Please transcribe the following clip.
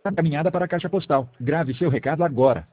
Encaminhada para a caixa postal. Grave seu recado agora.